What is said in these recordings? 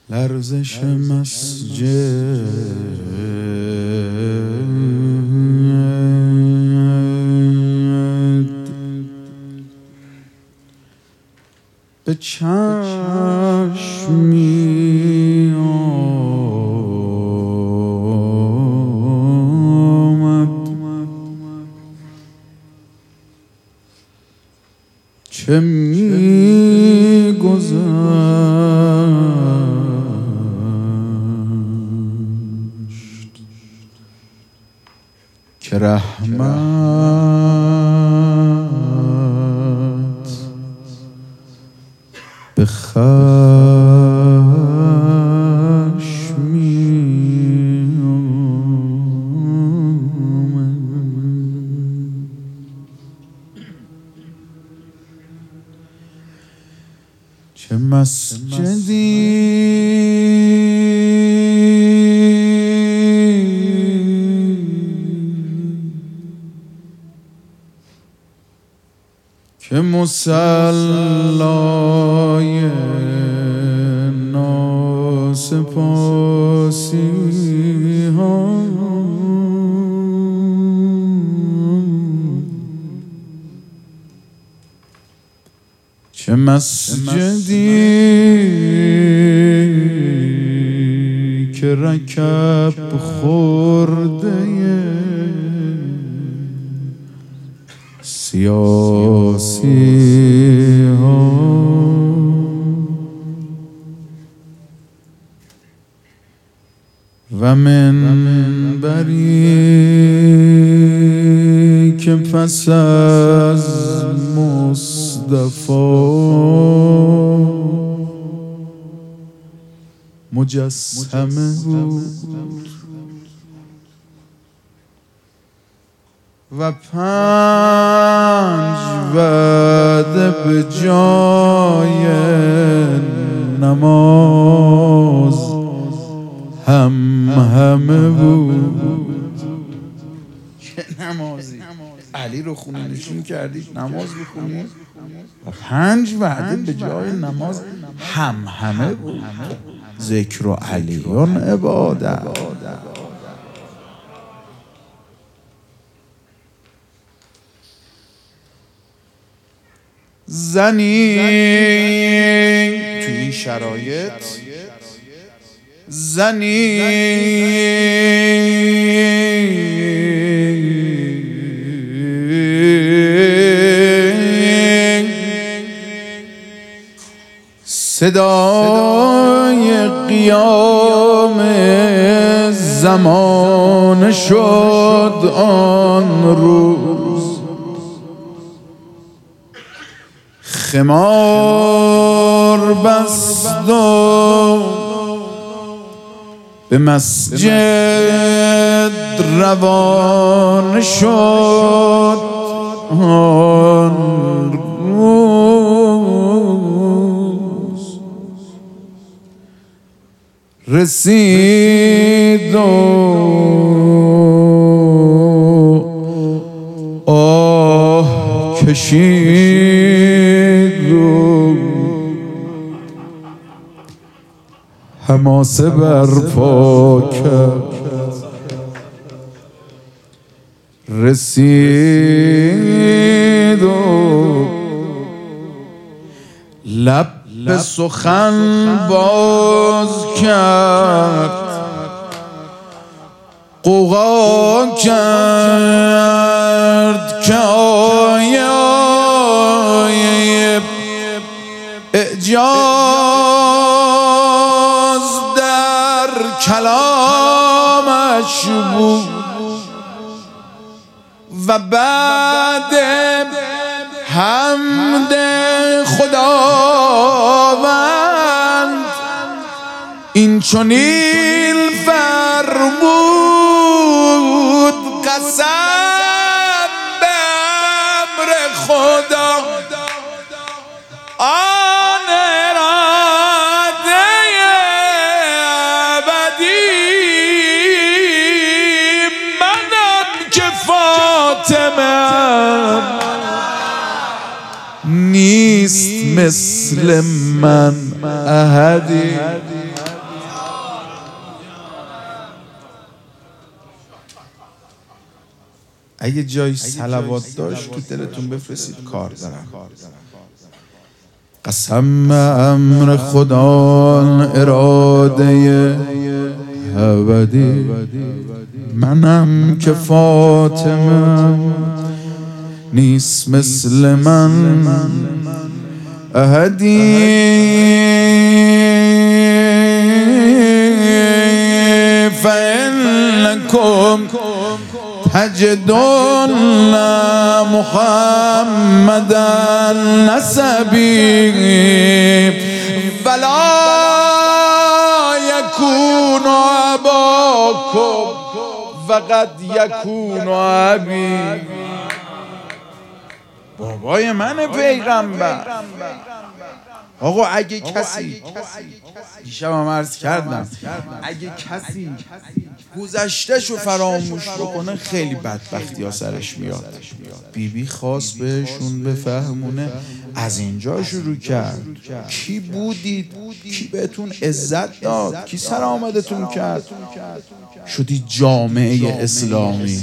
لرزش مسجد به چشمی آمد چه می گذشت که رحمت به خشمی آمد چه مسجدی که مصلای ناسپاسی ها چه مسجدی که رکب خورده سیاسی ها و منبری که پس از مصطفی مجسمه بود و 5 وعده به جای نماز همه بود. چه نمازی؟ علی رو خونه نشین کردید نماز بخونید و 5 وعده به جای نماز همه بود. ذکر و علیون عبادت. زنی توی این شرایط زنی صدای قیام زمان شد آن روز خمار بست و به مسجد روان شد آن روز رسید و آه کشید و حماسه برپا کرد رسید و لب به سخن باز کرد غوغا کرد که آیه اعجاز در کلامش بود و بعد حمد خداوند این چنین فرمود قسم به امر خدا آن اراده ابدی منم که فاطمه نیست مثل من احدی اگه جای صلوات داشت تو دلتون بفرستید، کار دارم. قسم امر خدا اراده ابدی، منم که فاطمه نیست مثل من احدی. فإنكم تجدون محمدا نسبی ولا یکون اباکم وقد یکون ابی. بابای من پیغمبر. آقا اگه کسی، دیشب هم عرض کردم، اگه کسی گذشته‌شو فراموش بکنه خیلی بدبختی ها سرش میاد. بیبی خواست بهشون بفهمونه، از اینجا شروع کرد. کی بودید؟ کی بهتون عزت داد؟ کی سرآمدتون کرد؟ شدی جامعه اسلامی.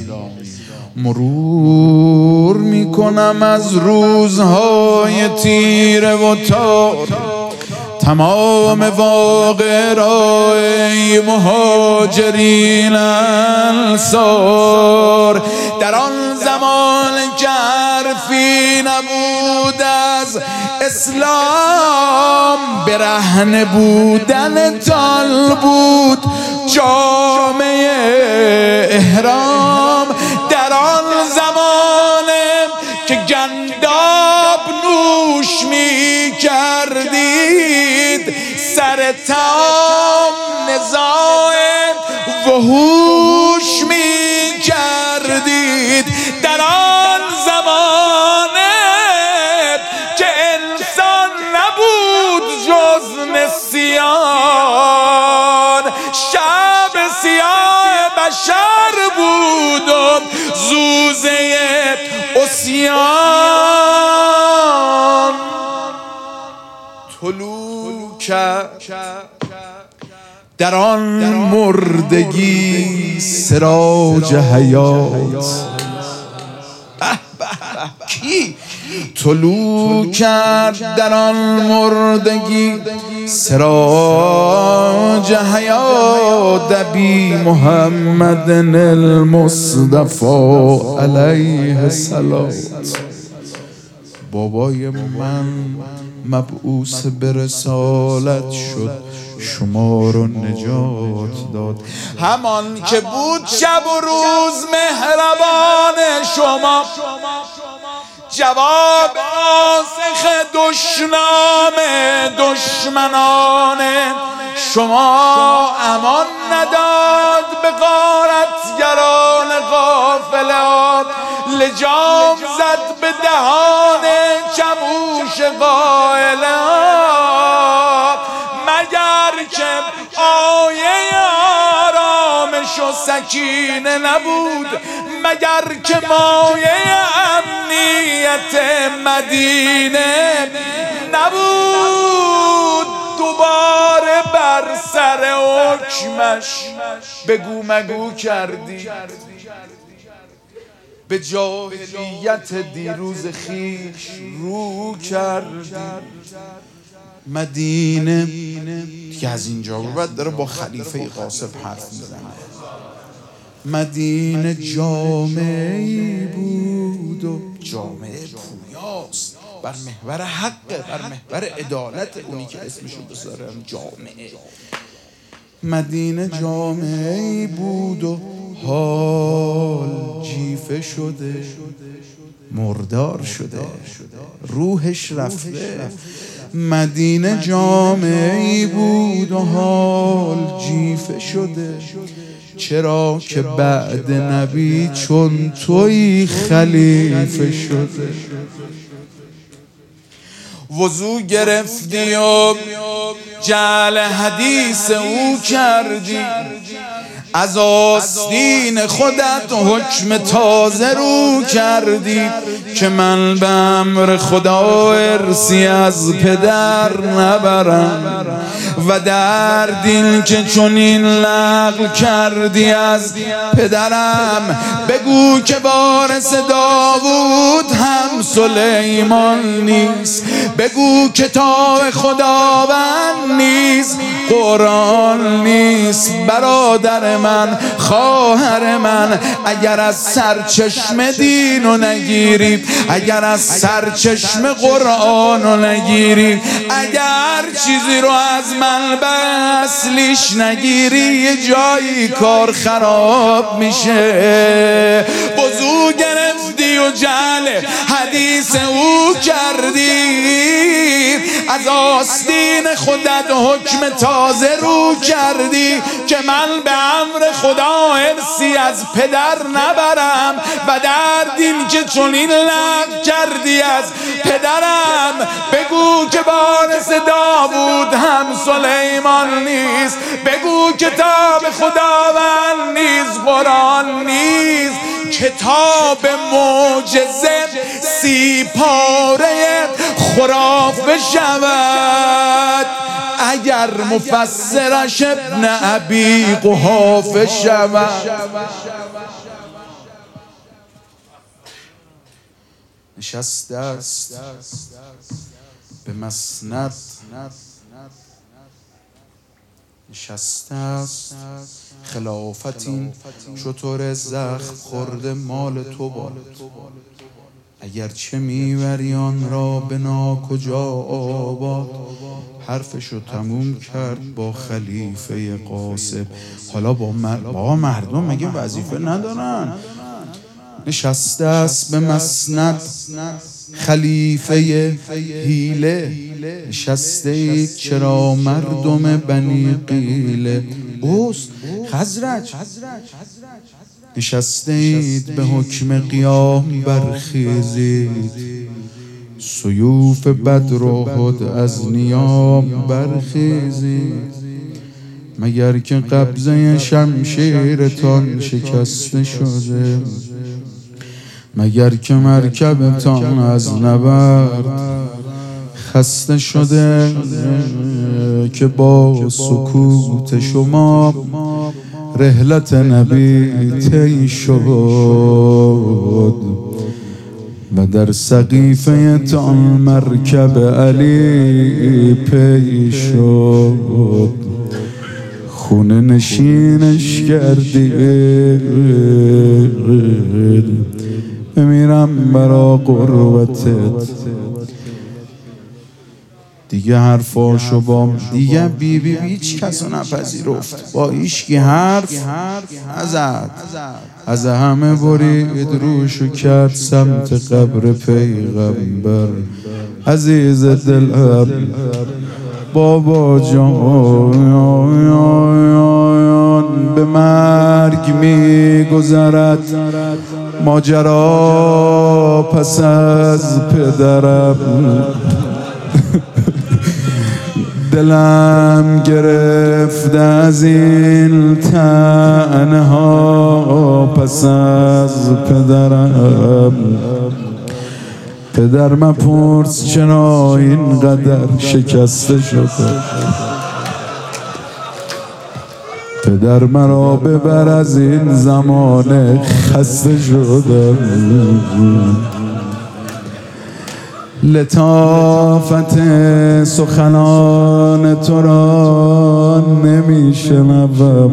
مرور میکنم از روزهای تیره و تار، تمام واقع را ای مهاجرین انصار. در آن زمان که حرفی نبود از اسلام، برهنه بودن تال بود جامعه احرام. در آن زمان که گنداب نوش می کردید، سر تام نزاع وحوش می کردید. در آن زمان که انسان نبود جز نسیان، شب سیاه بشر بود و زوزه عصیان. طلوع کرد در آن مردگی سراج حیات. کی طلوع کرد در آن مردگی سراج حیات؟ نبی محمد المصطفى علیه السلام. بابای من مبعوث به رسالت شد، شما رو نجات داد. همان که بود شب و روز مهربان شما، جواب آسخ دشنام دشمنان شما. امان نداد به غارتگران غافلات، لجام زد به دهان چموش قائلات. مگر که آیه آرامش و سکینه نبود، مگر که مایه امنیت مدینه نبود، دوباره بر سر حکمش بگو مگو کردی. به جاهلیت دیروز خیش رو کردی. مدینه که از اینجا رو بعد داره با خلیفه قاسب حرف میزنه. مدینه جامعه‌ای بود و جامعه پویاست، بر محور حق، بر محور عدالت، اونی که اسمشو بذارم جامعه. مدینه جامعه‌ای بود و حال جیفه شده، مردار شده، روحش رفته. مدینه جامعه‌ای بود و حال جیفه شده. چرا که بعد نبی چون توی خلیفه شده. وضو گرفتی و جعل حدیث او کردی، از آستین خودت حکم تازه رو کردی که من به امر خدا ارثی از پدر نبرم و در دین که چنین نقل کردی از پدرم بگو که وارث داوود هم سلیمان نیست، بگو کتاب خداوند نیست، قرآن نیست. برادر من، خواهر من، اگر از سرچشمه دینو نگیرید، اگر از سرچشمه قرآنو نگیرید، اگر چیزی رو از منبع اصلیش نگیری، یه جایی کار خراب میشه. وضو گرفتی و جعل حدیث او کردی، از آستین خودت حکم تازه رو کردی که من به امر خدا ارثی از پدر نبرم و در دین که چنین نقل کردی از پدرم بگو که وارث داوود هم سلیمان نیست، بگو کتاب خداوند نیست، قرآن نیست. کتاب معجزه 30 پاره خرافه شود اگر مفسرش ابن ابی قحافه شود. نشسته است به مسند، نشسته است خلافت این شتر زخم خورده مال تو باد، اگرچه میبری آن را به ناکجا آباد. حرفشو تموم کرد با خلیفه قاسم. حالا با مردم مگه وظیفه ندارن؟ نشسته است به مسند خلیفه حیله، نشسته اید چرا مردم بنی قیله. اوست خزرج نشسته اید به حکم قیام برخیزید، سیوف بدر و احد از نیام برخیزید. مگر که قبضه شمشیرتان شکسته شده، مگر که مرکبتان از نبرد خسته شده، که با سکوت شما رحلت نبی طی شد و در سقیفه تان مرکب علی پی شد. خونه نشینش کردید، بمیرم برا قربتت. دیگه حرفاشو با دیگه بی هیچ کسو نپذیرفت، با هیچکی حرف نزد، از همه برید روشو کرد سمت قبر پیغمبر. عزیز دلم بابا جان به مرگ میگذرد ماجرا پس از پدرم. دلم گرفته از این تنها پس از پدرم. پدر مپرس چرا اینقدر شکسته شده، پدر مرا ببر از این زمان خسته شدم. لطافت سخنان تو را نمیشنوم،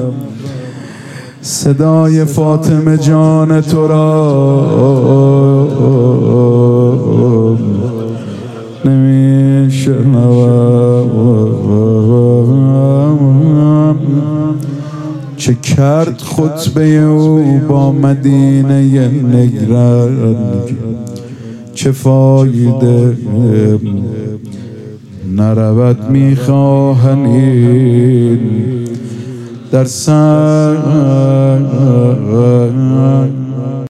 صدای فاطمه جان تو را نمیشنوم. چه کرد خطبه او با مدینه نگران، چه فایده نرود میخواهنین در سر